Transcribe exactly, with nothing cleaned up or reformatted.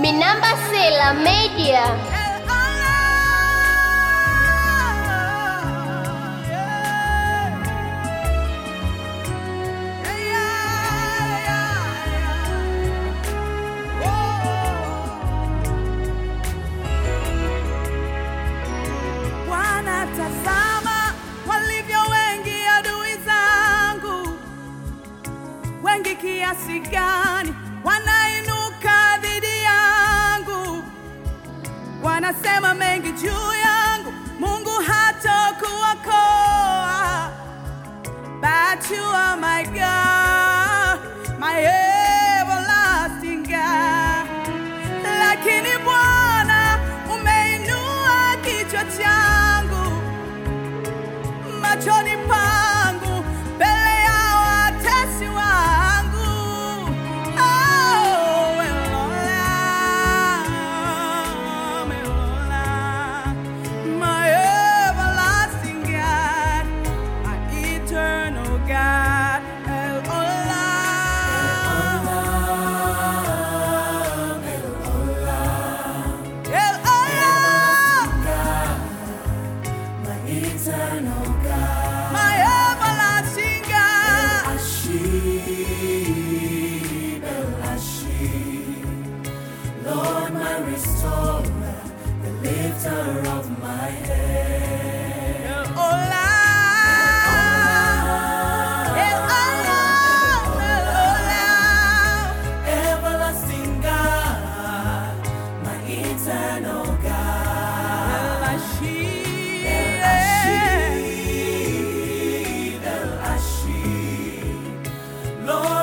Minamba Sela Media. Tazama walivyo wengi adui zangu, wengi kiasi gani wanainuka dhidi yangu, wanasema mengi juu yangu, Mungu hatakuokoa. But you are my God, my everlasting God. Lakini Bwana umeinua kichwa changu machoni pangu mbele ya watesi wangu. Oh, Elola, Elola, my everlasting God, my eternal God. Elola, Elola, Elola, my eternal God, my everlasting God. El-Ashib, El-Ashib, Lord, my restorer, the lifter of my head. El-Ola, El-Ola, El-Ola, everlasting God, my eternal God. El-Ashib, El-Ashib, El-Ashib, Lord,